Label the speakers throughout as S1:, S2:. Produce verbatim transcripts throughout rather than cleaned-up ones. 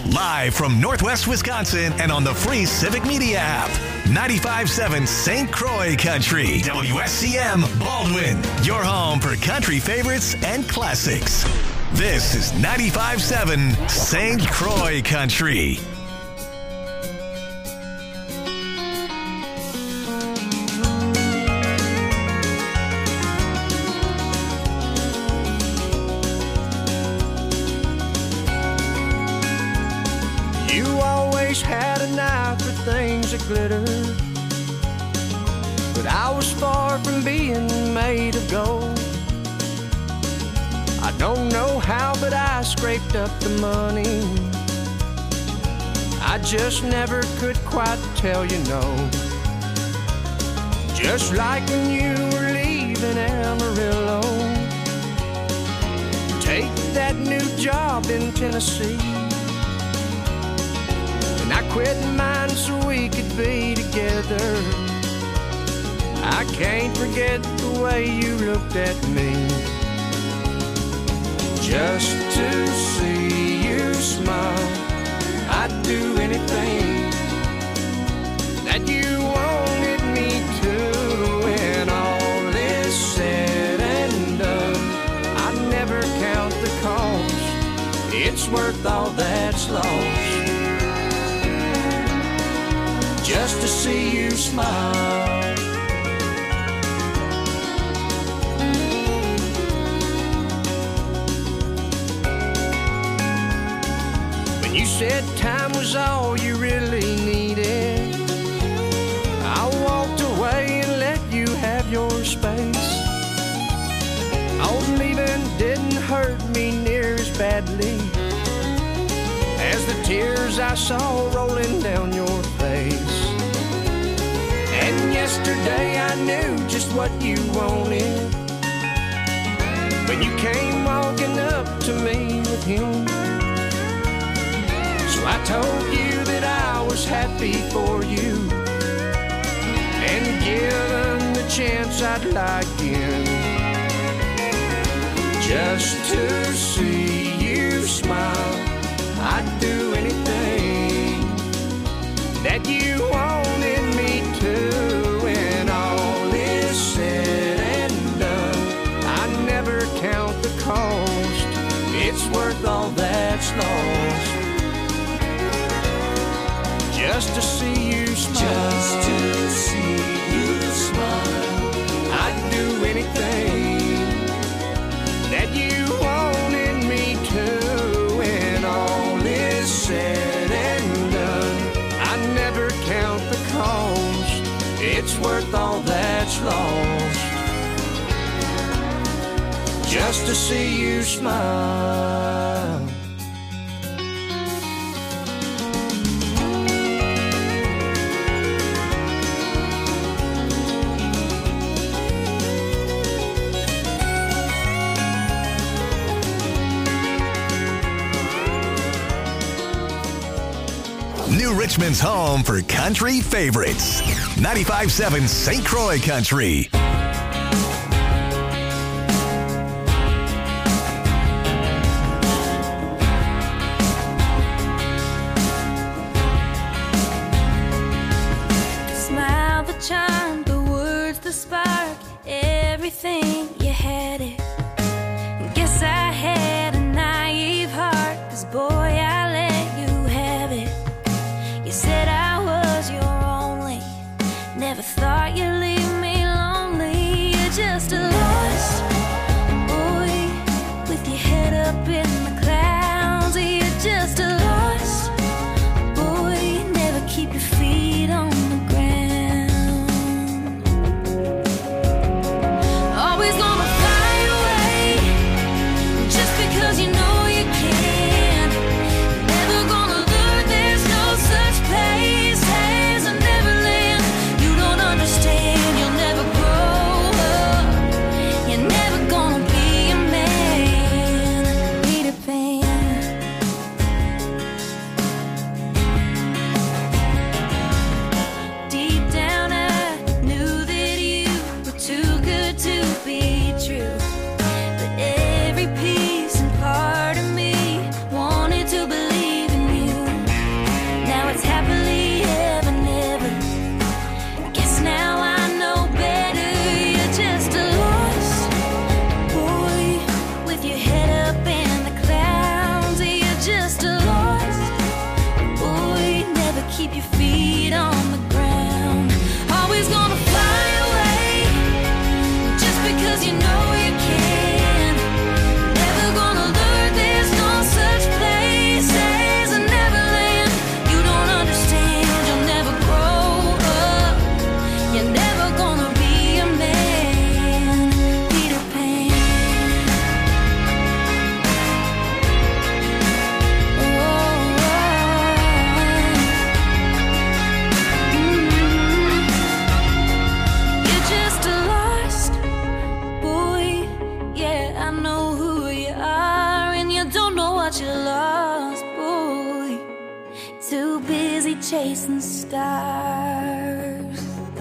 S1: Live from Northwest Wisconsin and on the free Civic Media app. ninety-five point seven Saint Croix Country. W S C M Baldwin. Your home for country favorites and classics. This is ninety-five point seven Saint Croix Country.
S2: Had an eye for things that glitter, but I was far from being made of gold. I don't know how, but I scraped up the money. I just never could quite tell you no. Just like when you were leaving Amarillo, take that new job in Tennessee. I quit mine so we could be together. I can't forget the way you looked at me. Just to see you smile, I'd do anything that you wanted me to. When all is said and done, I never count the cost. It's worth all that's lost, just to see you smile. When you said time was all you really needed, I walked away and let you have your space. Oh, leaving didn't hurt me near as badly as the tears I saw rolling down your face. And yesterday I knew just what you wanted when you came walking up to me with him. So I told you that I was happy for you, and given the chance I'd lie again, just to see you smile. I'd do anything that you wanted me to. When all is said and done, I never count the cost. It's worth all that's lost, just to see you smile. Just to see you smile. I'd do anything that you wanted me to. Said and done, I never count the cost. It's worth all that's lost, just to see you smile.
S1: New Richmond's home for country favorites. ninety-five point seven Saint Croix Country.
S3: The smile, the charm, the words, the spark, everything, you had it. Guess I had a naive heart, 'cause boy, I let you have it. Said I was your only, never thought you'd leave me lonely. you're lost, boy. Too busy chasing stars.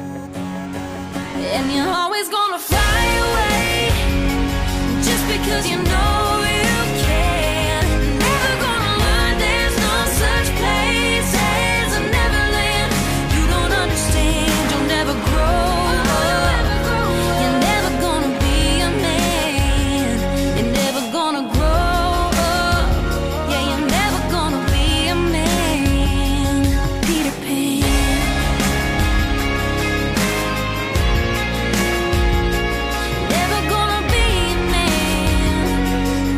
S3: And you're always gonna fly away just because you know you can. Never gonna learn there's no such place as a Neverland. You don't understand, you'll never grow up. You're never gonna be a man. You're never gonna grow up. Yeah, you're never gonna be a man. Peter Pan. Never gonna be a man.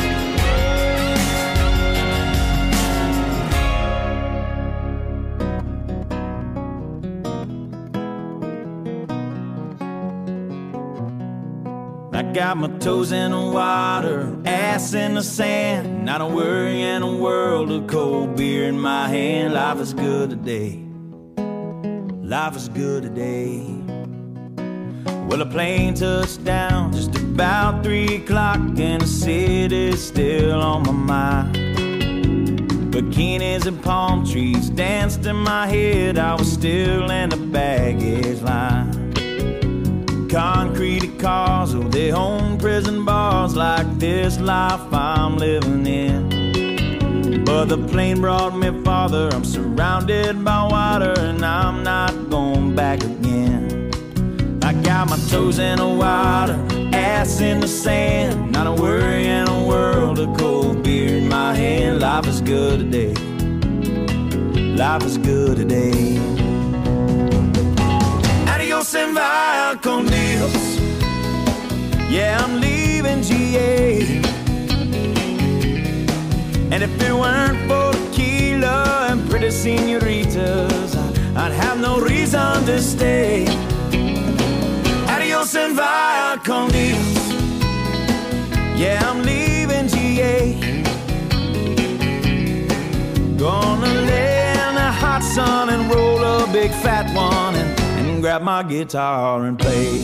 S4: I got my toes in the water, ass in the sand. Not a worry in a world of cold beer in my hand. Life is good today. Life is good today. Well, a plane touched down just about three o'clock, and the city's still on my mind. Bikinis and palm trees danced in my head. I was still in the baggage line. Concrete cars, oh, they own prison bars like this life I'm living in. But the plane brought me farther. I'm surrounded by water, and I'm not going back again. I got my toes in the water, ass in the sand. Not a worry in a world of cold beer in my hand. Life is good today. Life is good today. Adios and vaya con Dios. Yeah, I'm leaving G A. And if it weren't for tequila and pretty senoritas, I'd have no reason to stay. Adios and vaya con Dios. Yeah, I'm leaving G A. Gonna lay in the hot sun and roll a big fat one and, and grab my guitar and play.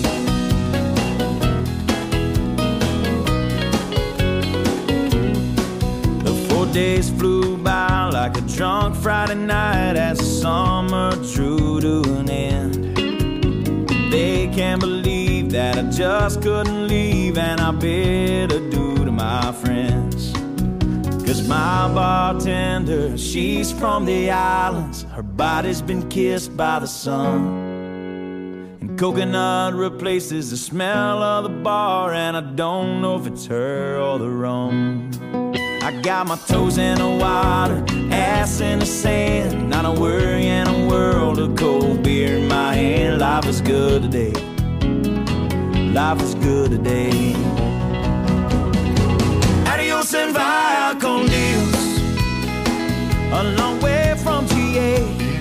S4: The four days flew by like a drunk Friday night as the summer drew to an end. They can't believe that I just couldn't leave, and I bid adieu to my friends. Cause my bartender, she's from the islands. Her body's been kissed by the sun, and coconut replaces the smell of the bar, and I don't know if it's her or the rum. I got my toes in the water, ass in the sand. Not a worry in a world of cold beer in my hand. Life is good today. Life is good today. Adios and vaya con Dios. A long way from G A.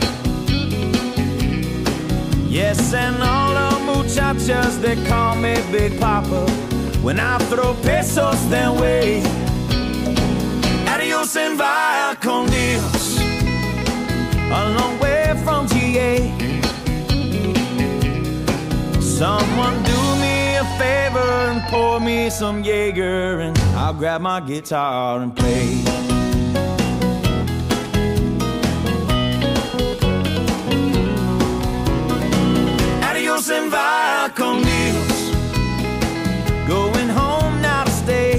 S4: Yes, and all the muchachas, they call me Big Papa when I throw pesos their way. Adios and vaya con Dios. A long way from G A. Someone do me a favor and pour me some Jaeger, and I'll grab my guitar and play. Adios and vaya con Dios. Going home now to stay.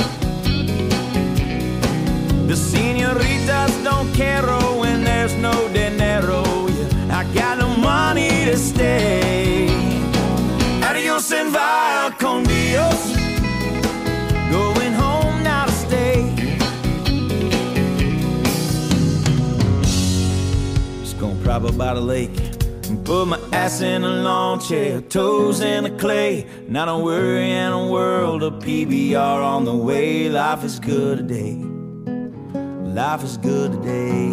S4: The senoritas don't care when there's no dinero. Yeah, I got no money to stay. Adios and vaya con Dios. Going home now to stay. Just gonna prop up by the lake and put my ass in a lawn chair, toes in the clay. Not a worry in a world of P B R on the way. Life is good today. Life is good today.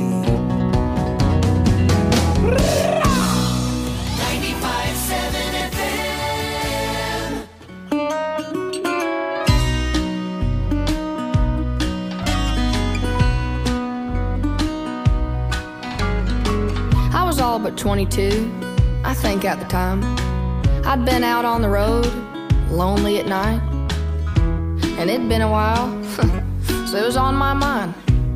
S3: ninety-five seven F M.
S5: I was all but twenty-two, I think at the time. I'd been out on the road, lonely at night, and it'd been a while so it was on my mind.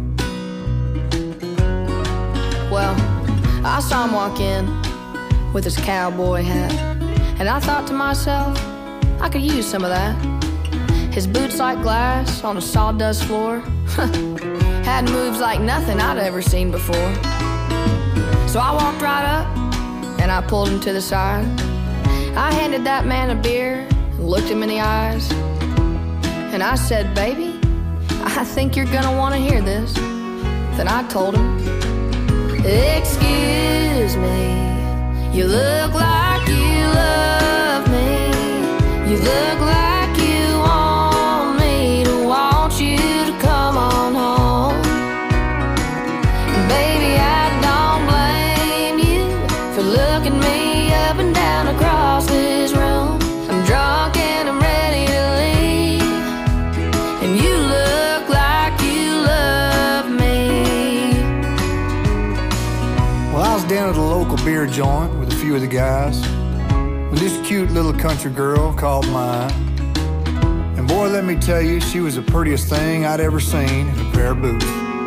S5: Well, I saw him walk in with his cowboy hat, and I thought to myself, I could use some of that. His boots like glass on a sawdust floor had moves like nothing I'd ever seen before. So I walked right up and I pulled him to the side. I handed that man a beer and looked him in the eyes, and I said, baby, I think you're gonna want to hear this. Then I told him, excuse me, you look like you love me. You look like you want me to want you to come on home. Baby, I don't blame you for looking me up and down across this room. I'm drunk and I'm ready to leave, and you look like you love me.
S6: Well, I was down at a local beer joint with a few of the guys when this cute little country girl caught my eye. And boy, let me tell you, she was the prettiest thing I'd ever seen in a pair of boots.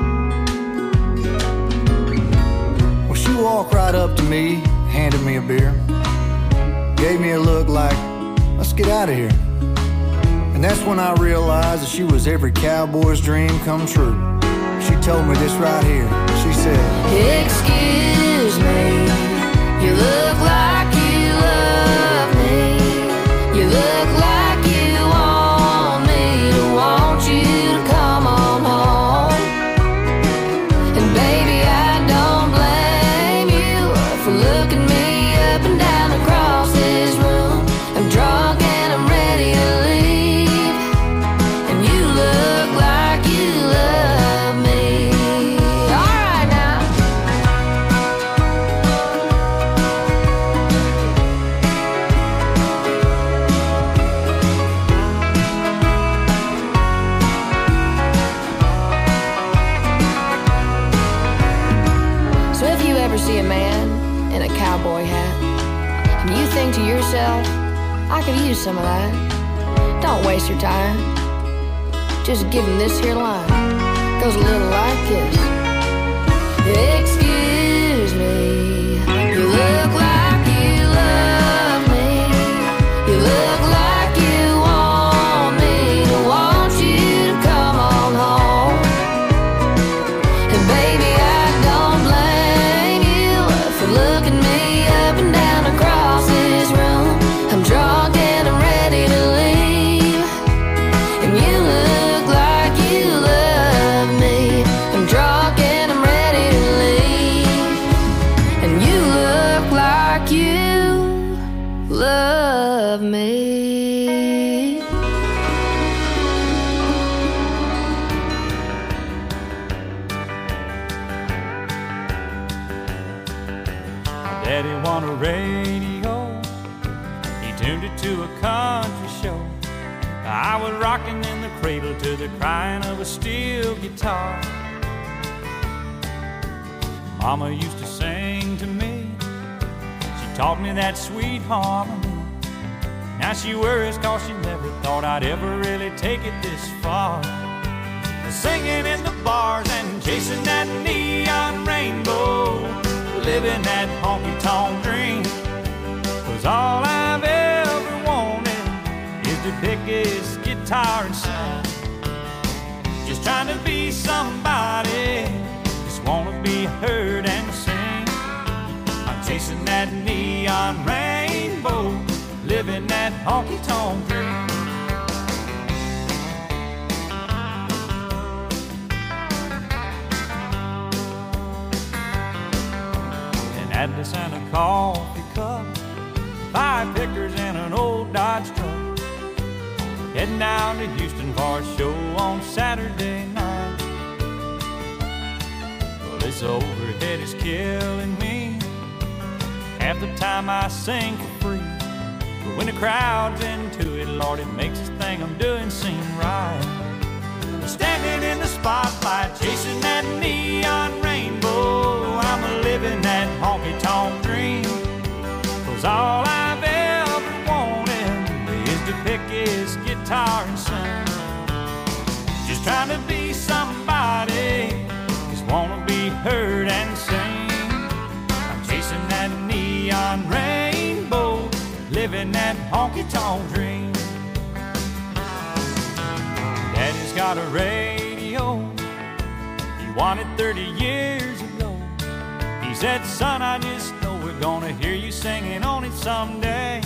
S6: Well, she walked right up to me, handed me a beer, gave me a look like, let's get out of here. And that's when I realized that she was every cowboy's dream come true. She told me this right here. She said,
S5: excuse me, you look like you love me. You look like you want me to want you to come on home. And baby, I don't blame you for looking me up and down across this room. I'm drunk and I'm ready to leave, and you look like you love me. All right now. So if you ever see a man in a cowboy hat and you think to yourself, I could use some of that, don't waste your time. Just give him this here line. Goes a little like this. Excuse me, you look like you love me. You look like you want me to want you to come on home. And baby, I don't blame you for looking me up and down across this room. I'm drunk and I'm ready to leave, and you look like you love me. I'm drunk and I'm ready to leave, and you look like you love me.
S4: Daddy won a radio, he tuned it to a country show. I was rocking in the cradle to the crying of a steel guitar. Mama used to sing to me, she taught me that sweet harmony. Now she worries cause she never thought I'd ever really take it this far. Singing in the bars and chasing that neon rainbow, living that honky-tonk dream. Was all I've ever wanted is to pick his guitar and sing. Just trying to be somebody, just wanna be heard and sing. I'm chasing that neon rainbow, living that honky-tonk dream. Atlas and a coffee cup, five pickers and an old Dodge truck, heading down to Houston for a show on Saturday night. Well, this overhead is killing me. Half the time I sing for free, but when the crowd's into it, Lord, it makes this thing I'm doing seem right. I'm standing in the spotlight, chasing that neon rainbow. I'm a living that honky-tonk dream. Cause all I've ever wanted is to pick his guitar and sing. Just trying to be got a radio he wanted thirty years ago. He said, son, I just know we're gonna hear you singing on it someday.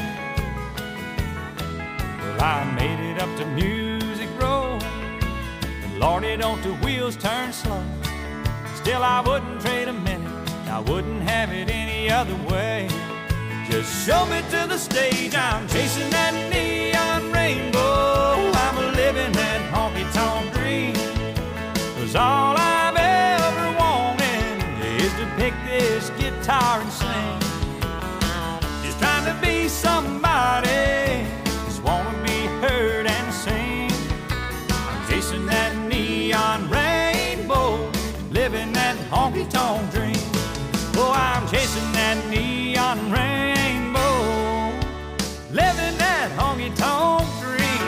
S4: Well, I made it up to Music Row, but Lordy, don't the wheels turn slow. Still, I wouldn't trade a minute, I wouldn't have it any other way. Just show me to the stage, I'm chasing that neon rainbow. I'm a living that honky-tonk dream. 'Cause all I've ever wanted is to pick this guitar and sing. Just trying to be somebody, just wanna be heard and sing. I'm chasing that neon rainbow, living that honky-tonk dream. Oh, I'm chasing that neon rainbow, living that honky-tonk dream.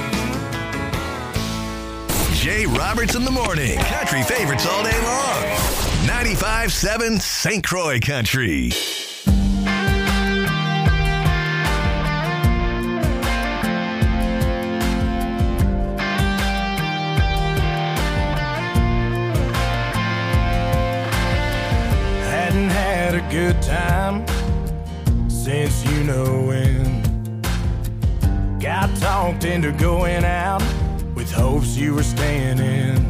S1: Jay Roberts in the morning. Country favorites all day long. ninety-five seven Saint Croix Country.
S7: Hadn't had a good time since you know when. Got talked into going out with hopes you were staying in.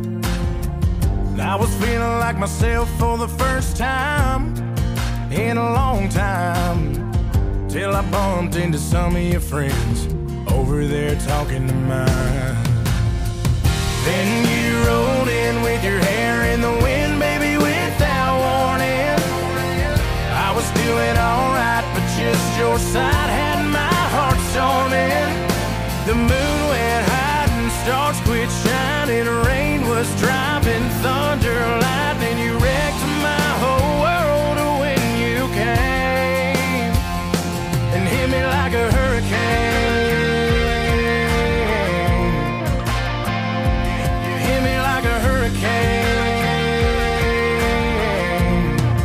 S7: I was feeling like myself for the first time in a long time, till I bumped into some of your friends over there talking to mine. Then you rolled in with your hair in the wind, baby, without warning. I was doing alright, but just your side had my heart storming. The moon went high and stars quit shining. Rain was dropping, thunder, lightning. You wrecked my whole world when you came and hit me like a hurricane. You hit me like a hurricane.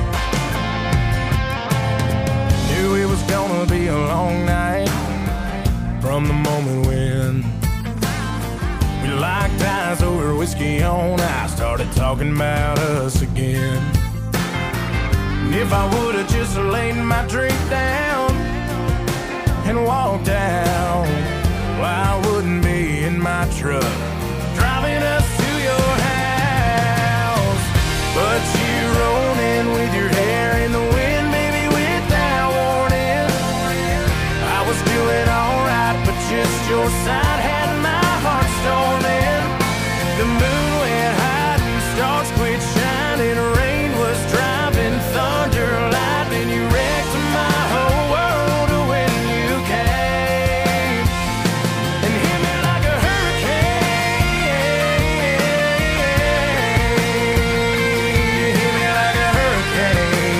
S7: Knew it was gonna be a long night from the moment when we locked eyes over whiskey on ice, started talking about us again. And if I would've just laid my drink down and walked out, well, I wouldn't be in my truck driving us to your house. But you rolled in with your hair in the wind, baby, without warning. I was doing alright, but just your side had my heart storming. The moon went high and stars quit shining. Rain was driving, thunder, lightning. You wrecked my whole world when you came and hit me like a hurricane. You hit me like a hurricane.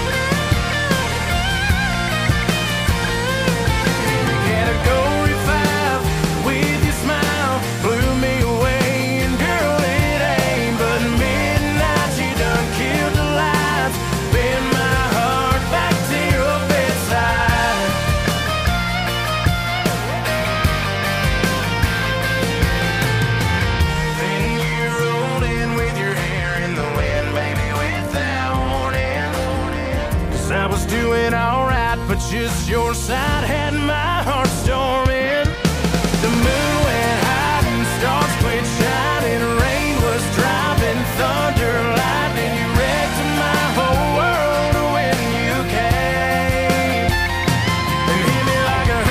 S7: Category five with your smile blew me away. And girl, it ain't but midnight. You done killed the lights, bend my heart back to your bedside. Then you rolled in with your hair in the wind, baby, without warning. 'Cause I was doing alright, but just your side had my heart storming. The moon went high and stars quit shining. Rain was dropping, thunder, lightning. You wrecked my whole world when you came and hit me like a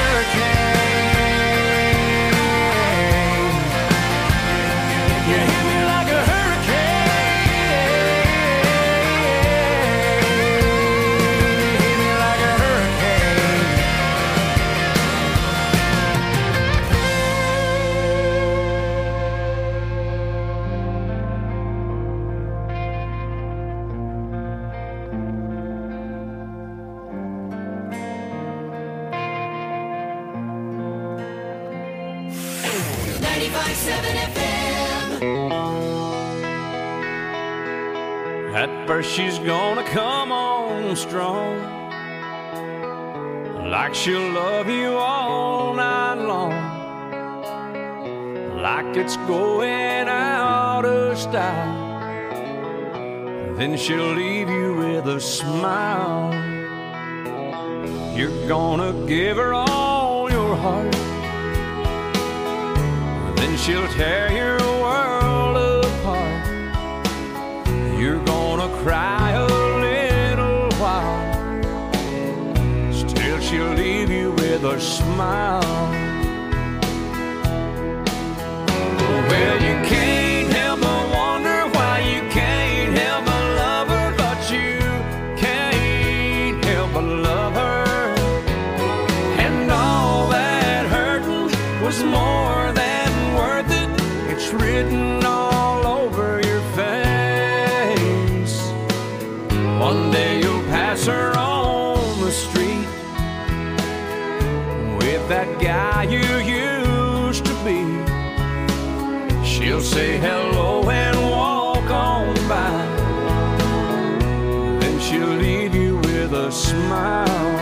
S7: hurricane. You hit me like a hurricane. You hit me like a hurricane.
S5: ninety-five seven F M.
S2: At first she's gonna come on strong, like she'll love you all night long, like it's going out of style. Then she'll leave you with a smile. You're gonna give her all your heart, then she'll tear your world apart. You're gonna cry a little while, still she'll leave you with a smile. Well, you can't help but wonder why you can't help but love her, but you can't help but love her. And all that hurting was more than worth it. It's written all over your face. One day you'll pass her on the street with that guy you used to be. She'll say hello and walk on by, then she'll leave you with a smile.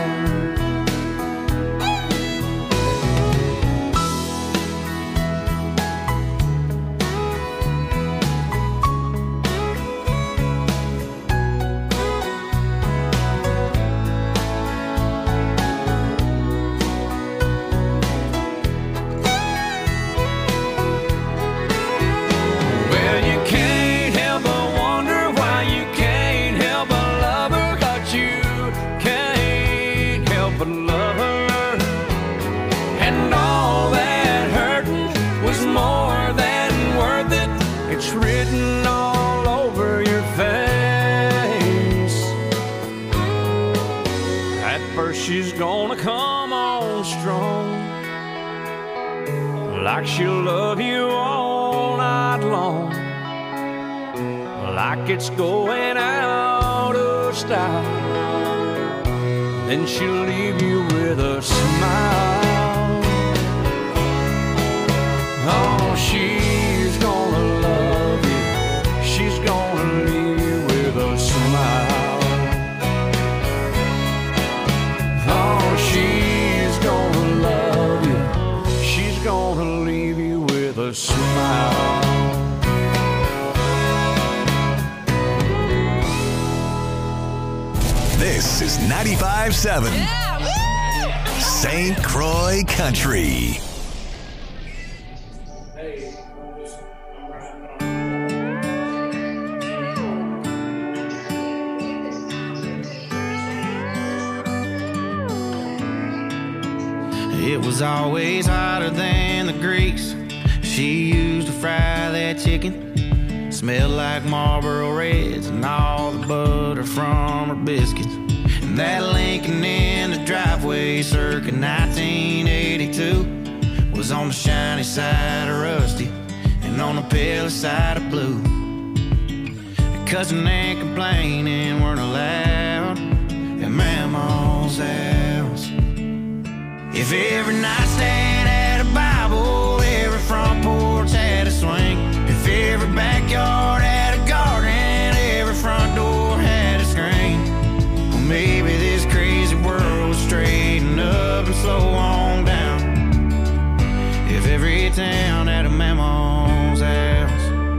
S2: She's gonna come on strong, like she'll love you all night long, like it's going out of style. Then she'll leave you with a smile. Oh, she's gonna love you, she's gonna leave you with a smile. She's gonna love you, she's gonna leave you with a smile.
S1: This is ninety-five seven yeah, Saint Croix Country.
S8: It was always hotter than the grease she used to fry that chicken. Smelled like Marlboro Reds and all the butter from her biscuits. And that Lincoln in the driveway circa nineteen eighty-two was on the shiny side of rusty and on the pale side of blue. Cussing and complaining weren't allowed at Mama's house. If every nightstand had a Bible, every front porch had a swing. If every backyard had a garden, every front door had a screen. Well, maybe this crazy world would straighten up and slow on down if every town had a Mama's house.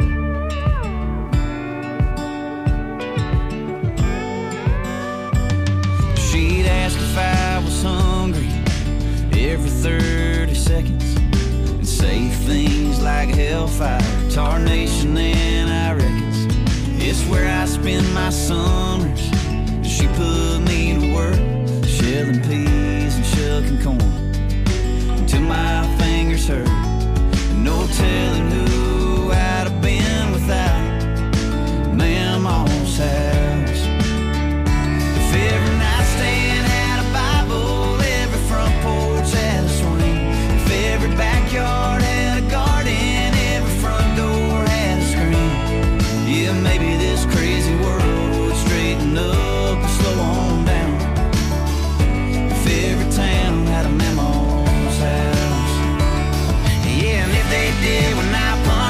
S8: She'd ask if I was hungry every thirty seconds and say things like hellfire, tarnation, and I reckons it's where I spend my summers. She put me to work shelling peas and shucking corn until my fingers hurt, and no telling who I'd have been without Mama's house. If every nightstand had a Bible, every front porch had a swing. If every backyard had a garden, every front door had a screen. Yeah, maybe this crazy world would straighten up and slow on down if every town had a Mama's house. Yeah, and if they did when I punched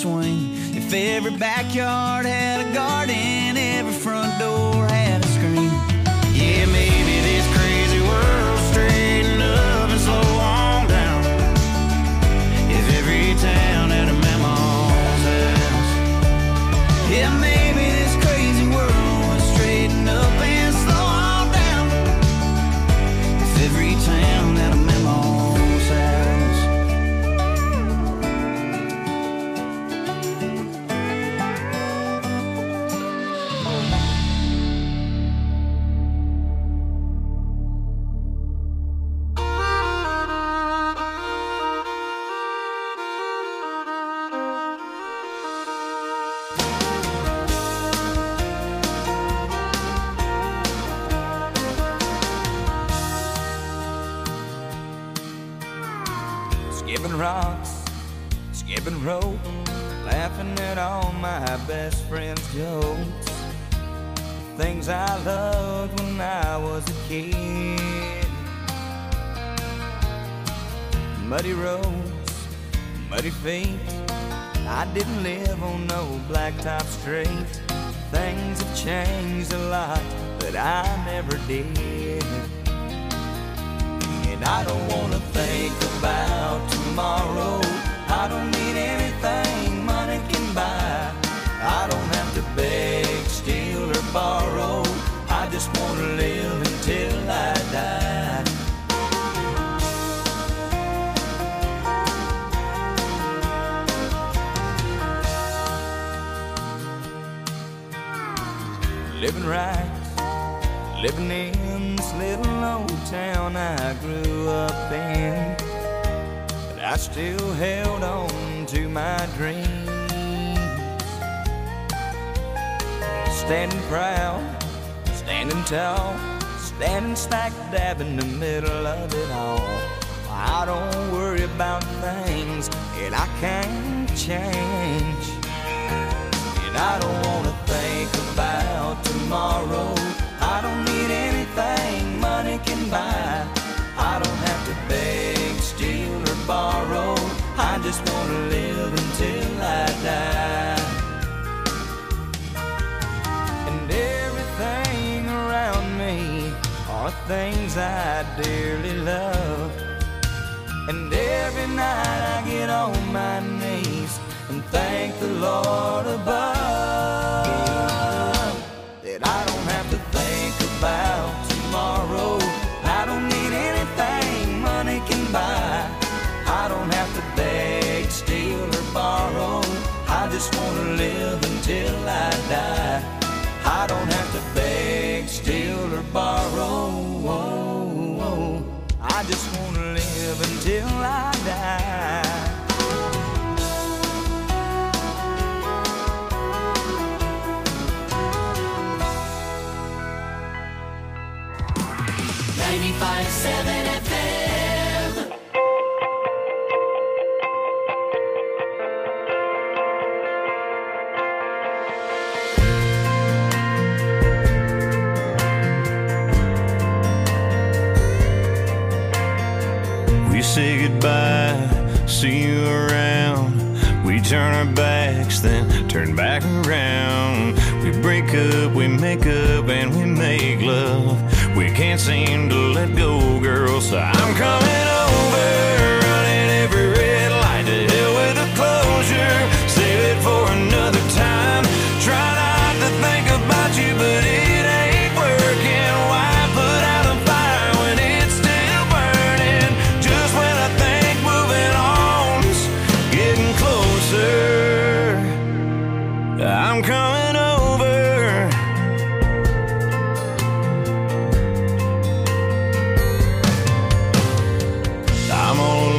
S8: swing. If every backyard had a garden, every front door had a screen. Yeah, maybe this crazy world's straighten up and slow on down. If every town had a mammal's house. Yeah, maybe this crazy world would straighten up and slow on down. If every town had a mammal's house. Skipping rocks, skipping rope, laughing at all my best friends' jokes. The things I loved when I was a kid. Muddy roads, muddy feet. I didn't live on no blacktop street. Things have changed a lot, but I never did. And I don't wanna think about tomorrow. I don't need anything money can buy. I don't have to beg, steal, or borrow. I just wanna live until I die. Living right, living in this little old town I grew up in, but I still held on to my dreams. Standing proud, standing tall, standing smack dab in the middle of it all. I don't worry about things that I can't change. And I don't wanna think about tomorrow. I don't need anything money can buy. I don't have to beg, steal, or borrow. I just wanna live until I die. And everything around me are things I dearly love. And every night I get on my knees and thank the Lord above that I don't have to think about tomorrow. I don't need anything money can buy. I don't have to beg, steal, or borrow. I just wanna live until I die. I don't have to beg, steal, or borrow. I just wanna live until I die.
S5: ninety-five point seven F M.
S8: We say goodbye, see you around. We turn our backs, then turn back around. We break up, we make up, and we make love. We can't seem to let go, girl, so I'm coming over, running every red light. To hell with the closure, save it for another time. Try not to think about you, but it ain't working. Why put out a fire when it's still burning? Just when I think moving on's getting closer, I'm coming over. I'm gonna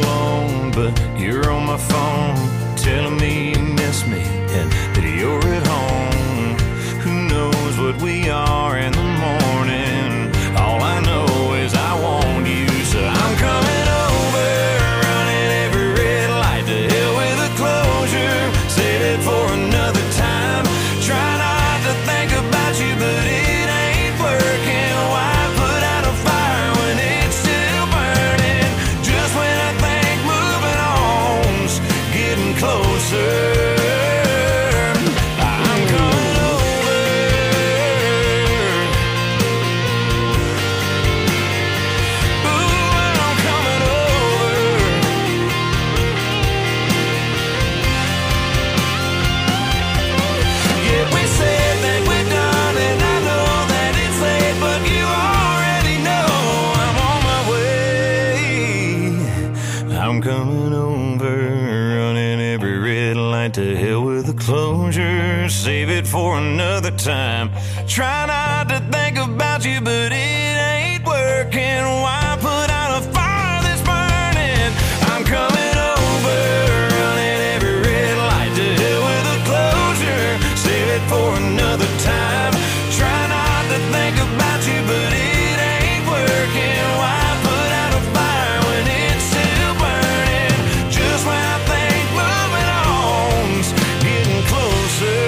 S8: closure, save it for another time. Try not to think about you, but it ain't working. Why put out a fire that's burning? I'm coming over, running every red light. To hell with a closure, save it for another time. Try not to think about you, but it ain't working. Why put out a fire when it's still burning? Just when I think moving on's getting closer,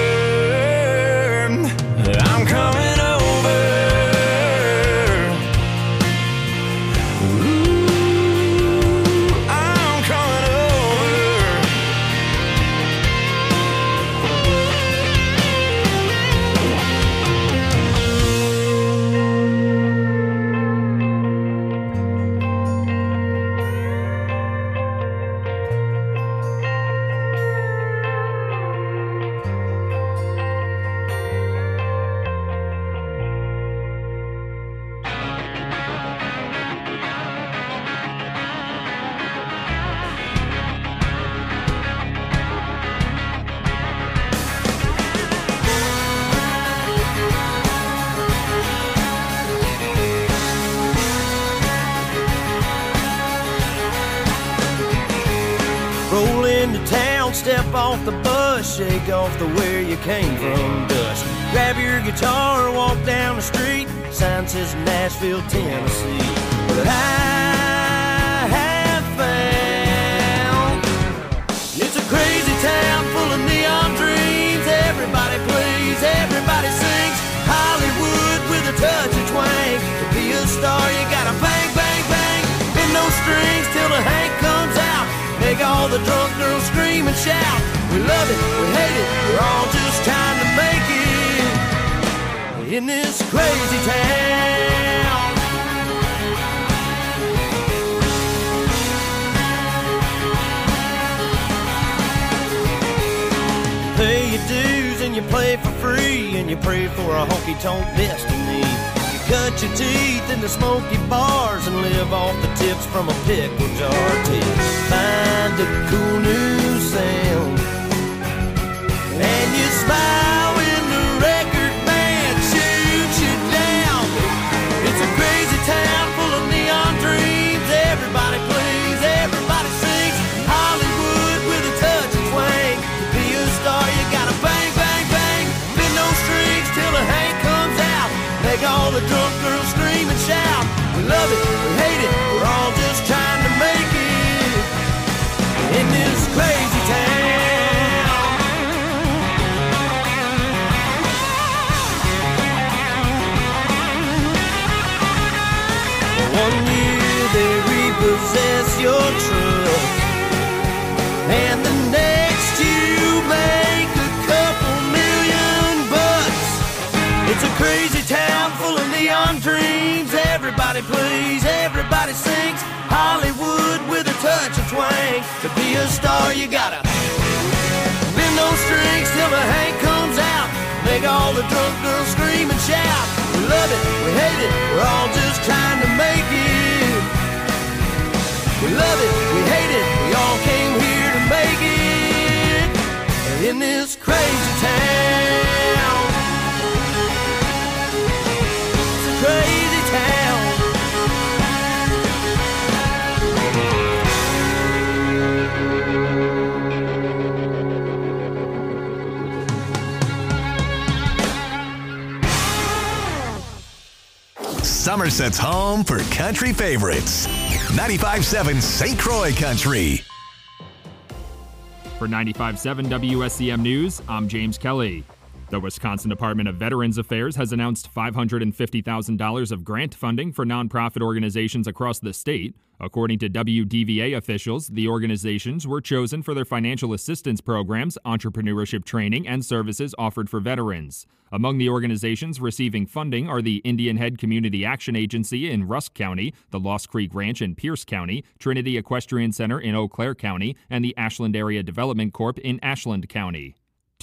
S8: I'm coming over. Ooh, I'm coming over.
S2: Roll into town, step off the bus, shake off the where you came from dust. Grab your guitar, walk down the street, sign says Nashville, Tennessee. But I have found it's a crazy town full of neon dreams. Everybody plays, everybody sings. Hollywood with a touch of twang. To be a star, you gotta bang, bang, bang. Bend those strings till the Hank comes out. Make all the drunk girls scream and shout. We love it, we hate it, we're all just trying to make it in this crazy town. Pay your dues and you play for free, and you pray for a honky-tonk destiny. You cut your teeth in the smoky bars and live off the tips from a pickle jar till find a cool new sound. And you smile when the record band shoots you down. It's a crazy town full of neon dreams. Everybody plays, everybody sings. Hollywood with a touch of twang. To be a star, you gotta bang, bang, bang. Bend those strings till the Hank comes out. Make all the drunk girls scream and shout. We love it, we hate it, we're all just trying to make it in this crazy town. One year they repossess your truck, and the next you make a couple million bucks. It's a crazy town full of neon dreams. Everybody plays, everybody sings. Hollywood with a touch of twang. To be a star, you gotta bend those strings till the Hank comes out. Make all the drunk girls scream and shout. We love it, we hate it, we're all just trying to make it. We love it, we hate it, we all came here to make it in this crazy town. It's a crazy town.
S1: Somerset's home for country favorites. ninety-five point seven Saint Croix Country.
S9: For ninety-five point seven W S C M News, I'm James Kelly. The Wisconsin Department of Veterans Affairs has announced five hundred fifty thousand dollars of grant funding for nonprofit organizations across the state. According to W D V A officials, the organizations were chosen for their financial assistance programs, entrepreneurship training, and services offered for veterans. Among the organizations receiving funding are the Indian Head Community Action Agency in Rusk County, the Lost Creek Ranch in Pierce County, Trinity Equestrian Center in Eau Claire County, and the Ashland Area Development Corp in Ashland County.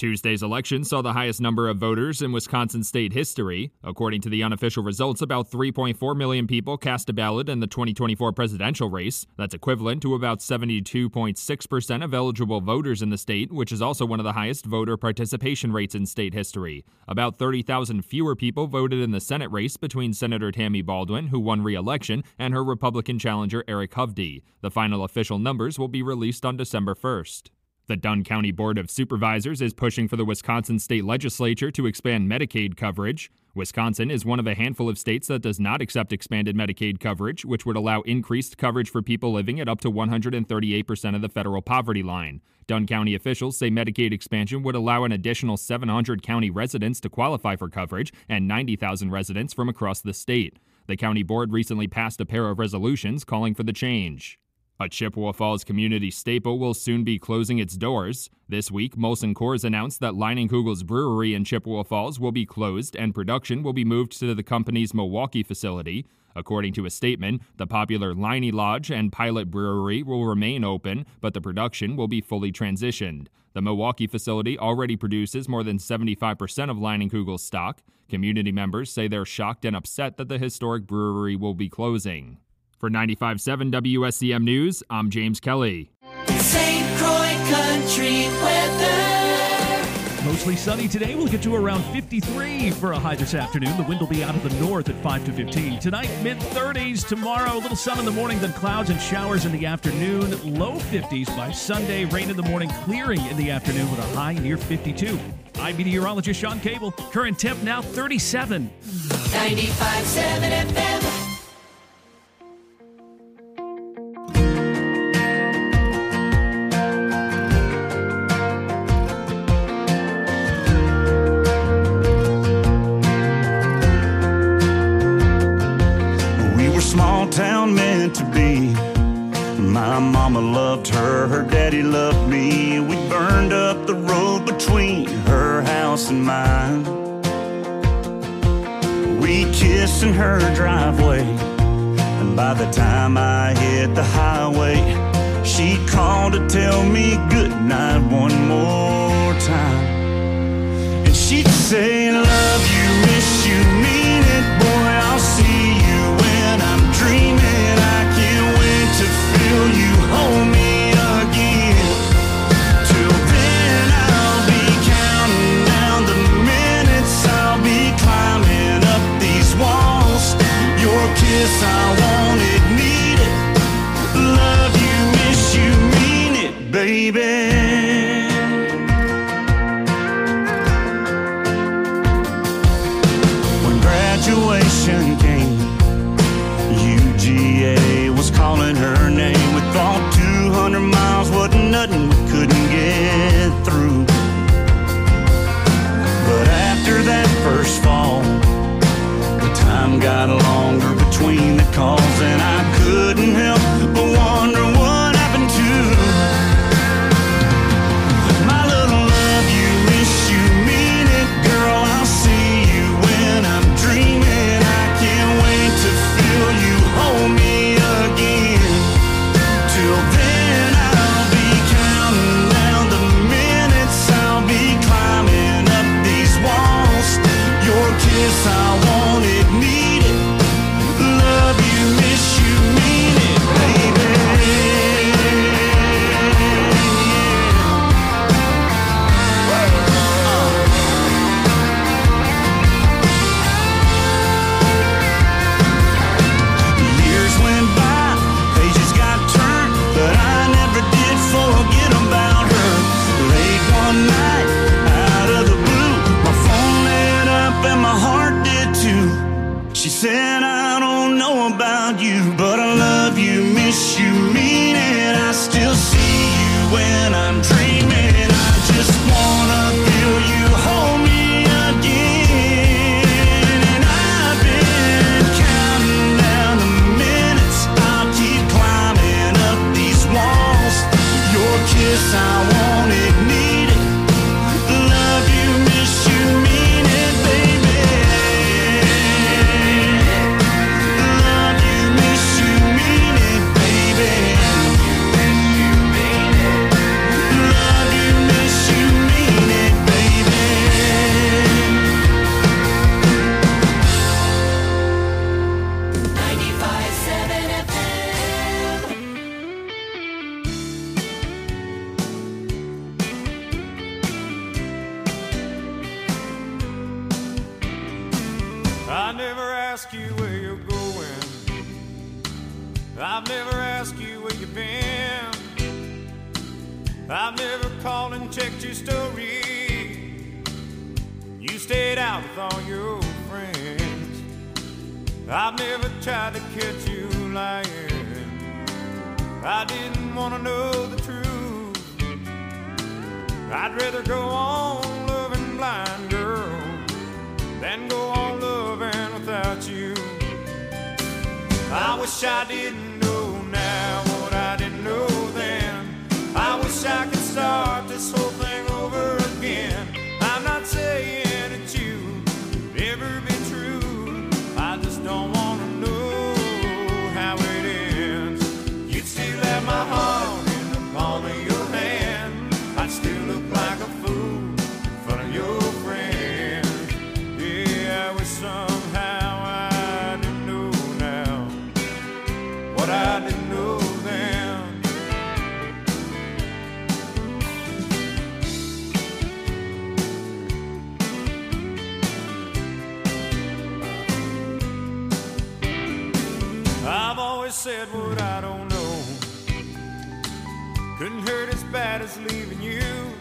S9: Tuesday's election saw the highest number of voters in Wisconsin state history. According to the unofficial results, about three point four million people cast a ballot in the twenty twenty-four presidential race. That's equivalent to about seventy-two point six percent of eligible voters in the state, which is also one of the highest voter participation rates in state history. About thirty thousand fewer people voted in the Senate race between Senator Tammy Baldwin, who won re-election, and her Republican challenger Eric Hovde. The final official numbers will be released on December first. The Dunn County Board of Supervisors is pushing for the Wisconsin state legislature to expand Medicaid coverage. Wisconsin is one of a handful of states that does not accept expanded Medicaid coverage, which would allow increased coverage for people living at up to one hundred thirty-eight percent of the federal poverty line. Dunn County officials say Medicaid expansion would allow an additional seven hundred county residents to qualify for coverage and ninety thousand residents from across the state. The county board recently passed a pair of resolutions calling for the change. A Chippewa Falls community staple will soon be closing its doors. This week, Molson Coors announced that Leinenkugel's brewery in Chippewa Falls will be closed and production will be moved to the company's Milwaukee facility. According to a statement, the popular Leinie Lodge and Pilot Brewery will remain open, but the production will be fully transitioned. The Milwaukee facility already produces more than seventy-five percent of Leinenkugel's stock. Community members say they're shocked and upset that the historic brewery will be closing. For ninety-five point seven W S C M News, I'm James Kelly.
S10: Saint Croix Country weather.
S11: Mostly sunny today. We'll get to around fifty-three for a high this afternoon. The wind will be out of the north at five to fifteen. Tonight, mid thirties. Tomorrow, a little sun in the morning, then clouds and showers in the afternoon. Low fifties by Sunday. Rain in the morning, clearing in the afternoon with a high near fifty-two. I'm meteorologist Sean Cable. Current temp now thirty-seven.
S10: ninety-five point seven F M.
S8: Small town meant to be. My mama loved her, her daddy loved me. We burned up the road between her house and mine. We kissed in her driveway, and by the time I hit the highway, she called to tell me goodnight one more time. And she'd say, love you, miss you, mean it, boy, I'll see you when I'm dreaming. I can't wait to feel you hold me again. Till then I'll be counting down the minutes. I'll be climbing up these walls. Your kiss, I want it, need it. Love you, miss you, mean it, baby. Graduation came, U G A was calling her name. We thought two hundred miles wasn't nothing we couldn't get through. But after that first fall, the time got longer between the calls, and I couldn't help but wonder what happened to my little love you, miss you, mean it, girl, I'll see you when I'm dreaming. I can't wait to feel you hold me again. Till then I'll be counting down the minutes. I'll be climbing up these walls. Your kiss, I want it, need it. Love you, miss you, mean it, baby. She said, I don't know about you, but I love you, miss you, mean it. I still see you when I'm dreaming. I just wanna feel you hold me again. And I've been counting down the minutes. I'll keep climbing up these walls. Your kiss, I want it, need it. Love you, miss you, mean it, baby. Miss
S4: I never ask you where you're going. I've never asked you where you've been. I've never called and checked your story. You stayed out with all your friends. I've never tried to catch you lying. I didn't want to know the truth. I'd rather go on loving blind, girl, than go on loving without you. I wish I didn't know now what I didn't know then. I wish I could start this whole thing over again. I'm not saying that you could ever be true. I just don't want to know how it ends. You'd still have my heart in the palm of your hand. I'd still look like a fool in front of your friends. Yeah, I wish somehow I didn't know now what I didn't know then. I've always said what I don't know. Couldn't hurt as bad as leaving you.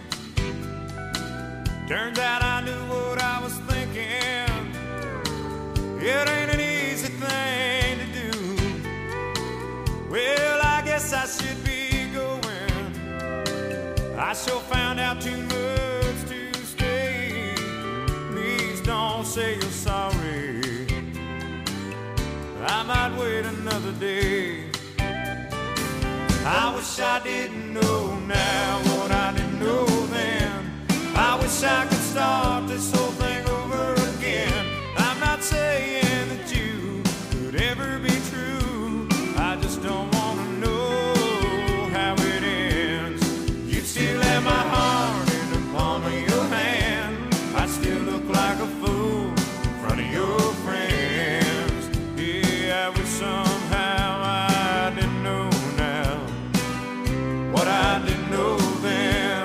S4: Turns out I knew what I was thinking. It ain't an easy thing to do. Well, I guess I should be going. I sure found out too much to stay. Please don't say you're sorry. I might wait another day. I wish I didn't know now what I didn't know then. I wish I could start this whole thing over again. I'm not saying that you could ever be true. I just don't want to know how it ends. You'd still have my heart in the palm of your hand. I'd still look like a fool in front of your friends. Yeah, I wish somehow I didn't know now what I didn't know then.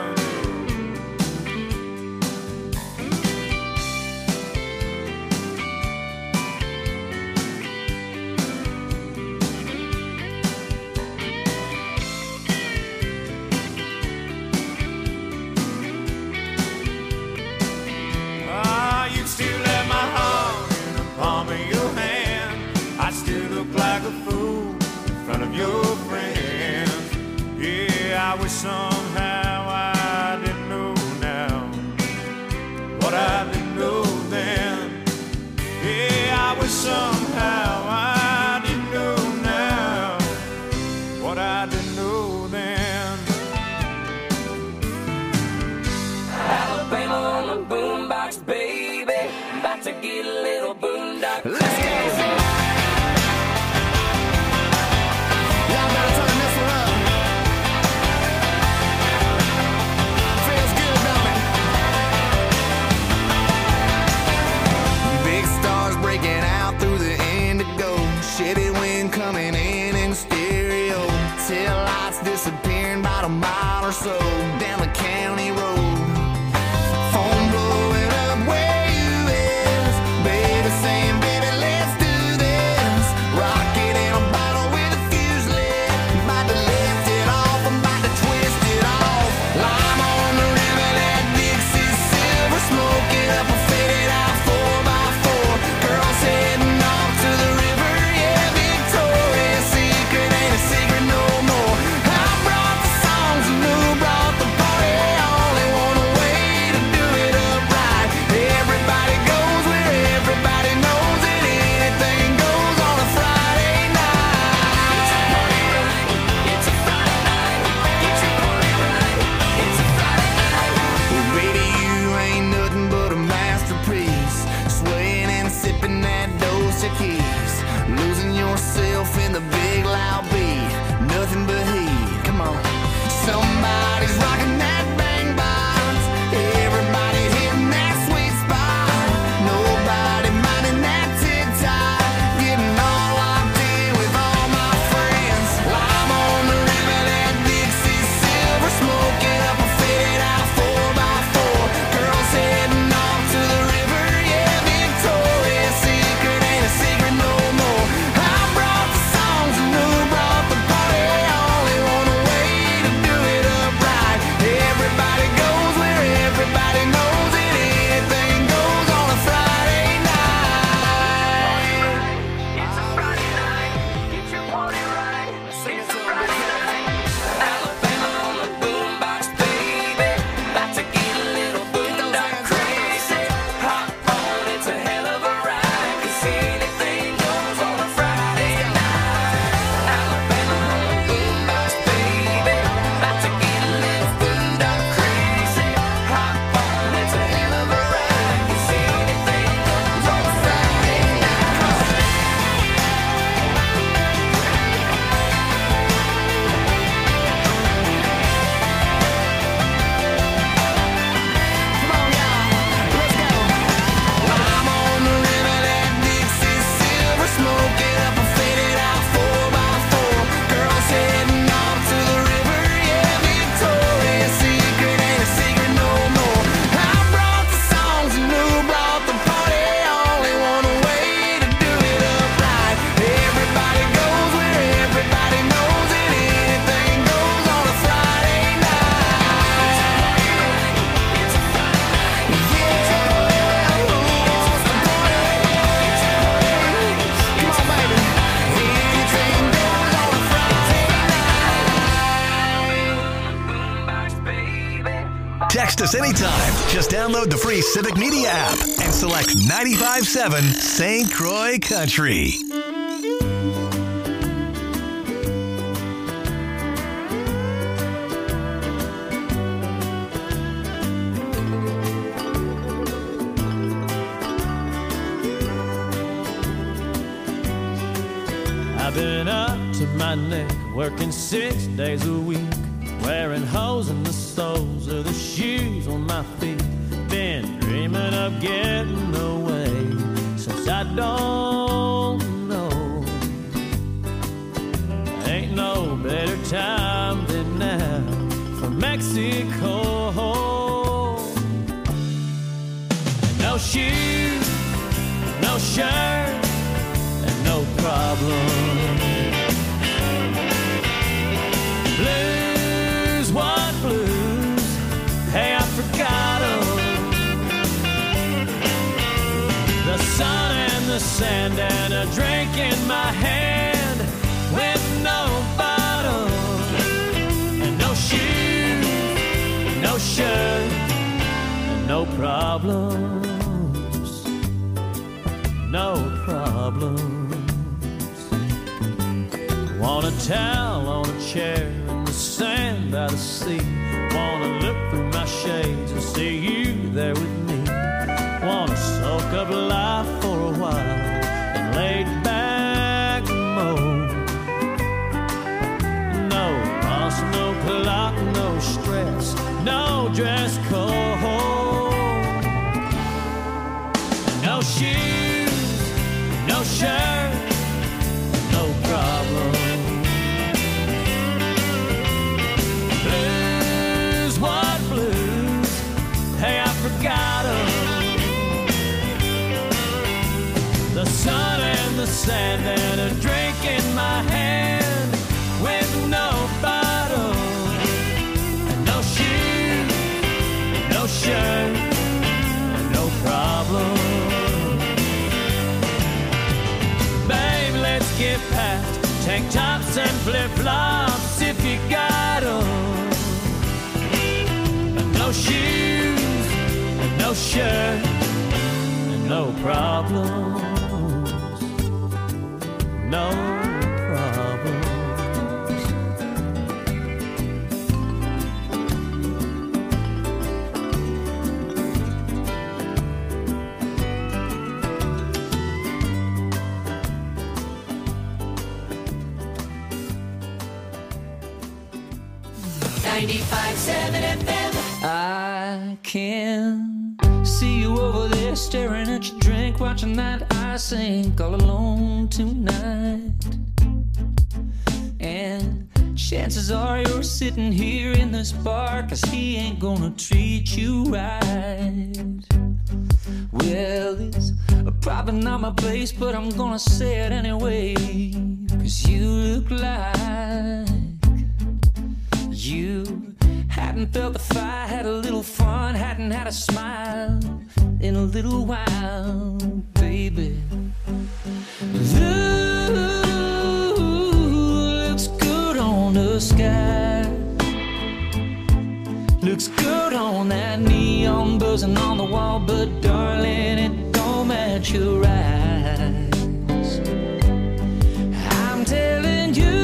S4: Ah, you'd still have my heart in the palm of your hand. I still look like a fool in front of your friends. Yeah, I wish somehow I didn't know now what I didn't know then. Yeah, I wish somehow I didn't know now what I didn't know then.
S10: Alabama on the boombox, baby. About to get a little boondock. Let's go.
S12: Y'all better turn this one up. Feels good, don't it? Big stars breaking out through the indigo. Chevy wind coming in in stereo. Tail lights disappearing about a mile or so down the county road. Phone blowing up where you is. Baby,
S1: us anytime. Just download the free Civic Media app and select ninety-five point seven Saint Croix Country.
S13: I've been up to my neck, working six days a week, wearing holes in the soles of the shoes on my feet. Been dreaming of getting away since I don't know. Ain't no better time than now for Mexico. No shoes, no shirt, and no problem. Blues, what blues? Hey, I forgot 'em. The sun and the sand and a drink in my hand with no bottle and no shoes, no shirt, and no problems, no problems. Want a towel on a chair in the sand by the sea. Wanna look through my shades and see you there with me. Wanna soak up life for a while and lay back mode. No boss, no clock, no stress, no dress code. No shoes, no shirt, no problem. Blues, what blues? Hey, I forgot 'em. The sun and the sand and a drink in my hand with no bottle and no shoes, no shirt, and no problem. Babe, let's get packed, tank tops and flip-flops if you got 'em. No shoes, and no shirt, and no problem. No problems.
S10: ninety-five point seven F M. I can see you over there staring at your drink, watching that I sink all alone tonight. And chances are you're sitting here in this bar, 'cause he ain't gonna treat you right. Well, it's probably not my place, but I'm gonna say it anyway, 'cause you look like you hadn't felt the fire, had a little fun, hadn't had a smile in a little while, baby. Ooh, looks good on the sky, looks good on that neon buzzing on the wall, but darling, it don't match your eyes. I'm telling you,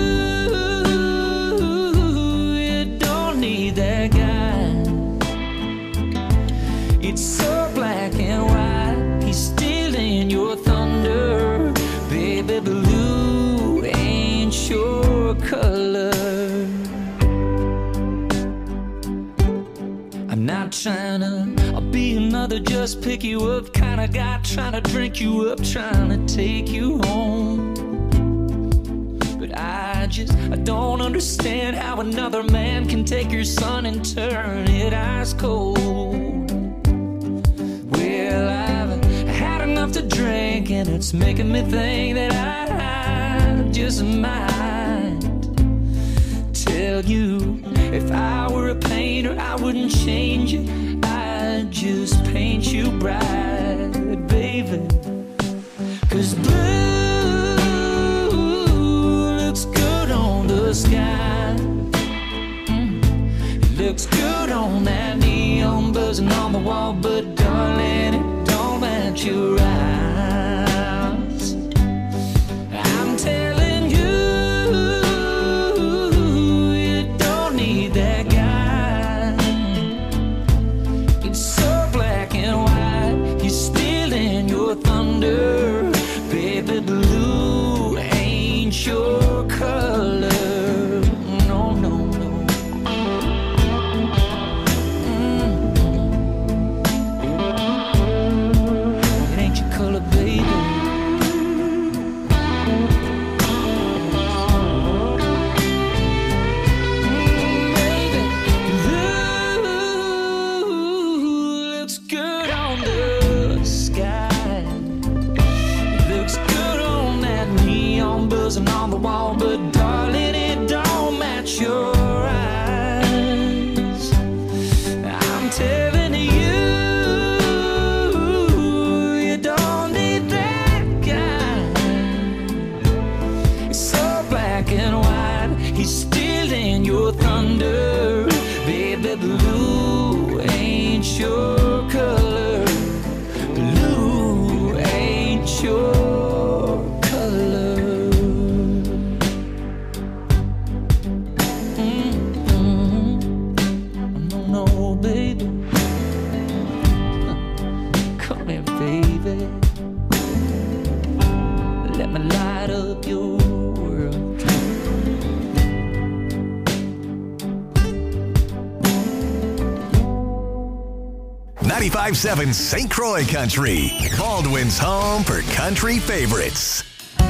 S10: that guy, it's so black and white, he's stealing your thunder, baby. Blue ain't your color. I'm not trying to I'll be another just pick you up kind of guy, trying to drink you up, trying to take you home. I just, I don't understand how another man can take your sun and turn it ice cold. Well, I've had enough to drink, and it's making me think that I just might tell you, if I were a painter, I wouldn't change it, I'd just paint you bright, baby. 'Cause blue sky, mm, it looks good on that neon, but your thunder. Baby, blue ain't your color. No, no, no. Mm. It ain't your color, baby. And on the wall, but darling, it don't match your eyes. I'm telling you, you don't need that guy. It's so black and white, he's stealing your thunder. Baby, blue ain't your color. Blue ain't your
S1: ninety-five seven Saint Croix Country, Baldwin's home for country favorites.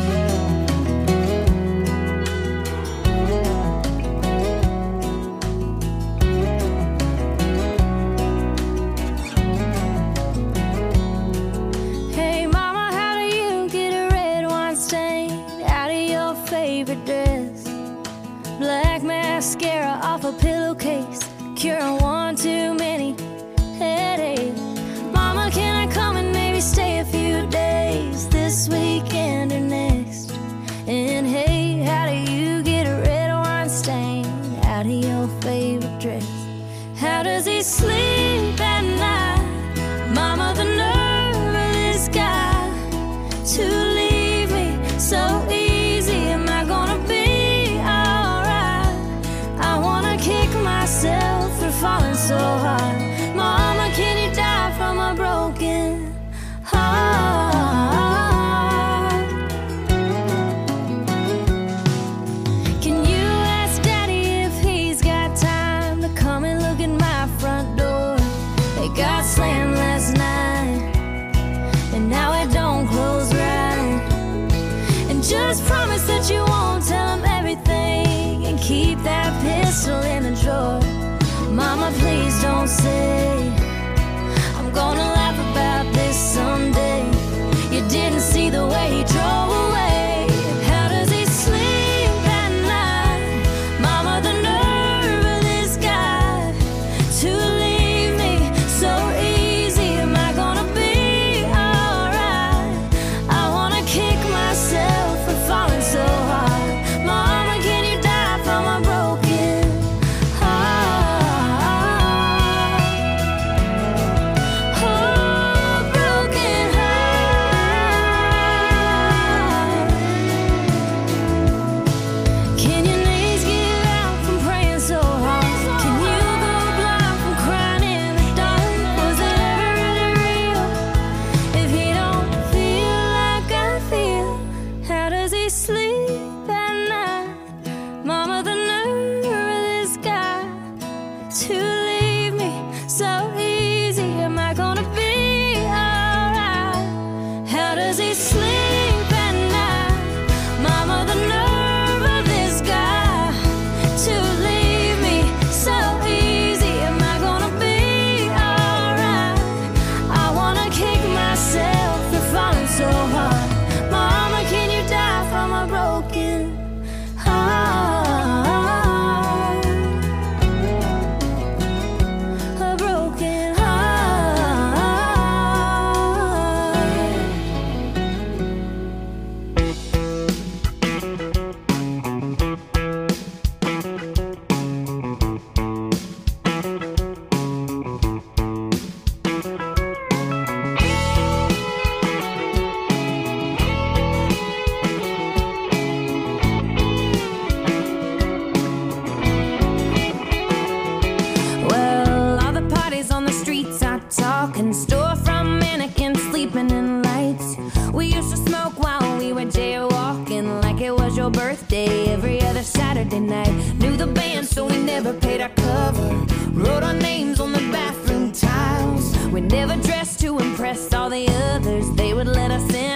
S3: Hey mama, how do you get a red wine stain out of your favorite dress? Black mascara off a pillowcase, curing one too many headaches. Mama, can I come and maybe stay a few days this weekend or next? And hey, how do you get a red wine stain out of your favorite dress? How does he sleep at night? Mama, the nerve of this guy to leave me so easy. Am I gonna be alright? I wanna kick myself for falling so hard. Mama, can you die from a broken heart? Can you ask Daddy if he's got time to come and look at my front door? They got slammed last night, and now it don't close right. And just promise that you won't tell him everything, and keep that pistol in the drawer. Mama, please don't say I'm gonna laugh about this someday. You didn't see the way he drove away. How does he sleep at night? Mama, the nerve of this guy to leave me so easy. Am I gonna be alright? I wanna kick myself for falling so hard. Mama, can you die from a broken heart? Oh, broken heart. Can your knees give out from praying so hard? Can you go blind from crying in the dark? Was it ever really real if he don't feel like I feel? How does he sleep at night? Mama, the nerve of this guy to leave me so easy. Am I gonna be alright? How does he sleep at night? Mama, the nerve of this guy to leave me so easy. Am I gonna be alright? I wanna kick myself for falling so hard. Mama, can you die from a broken heart? A broken heart.
S14: years they would let us in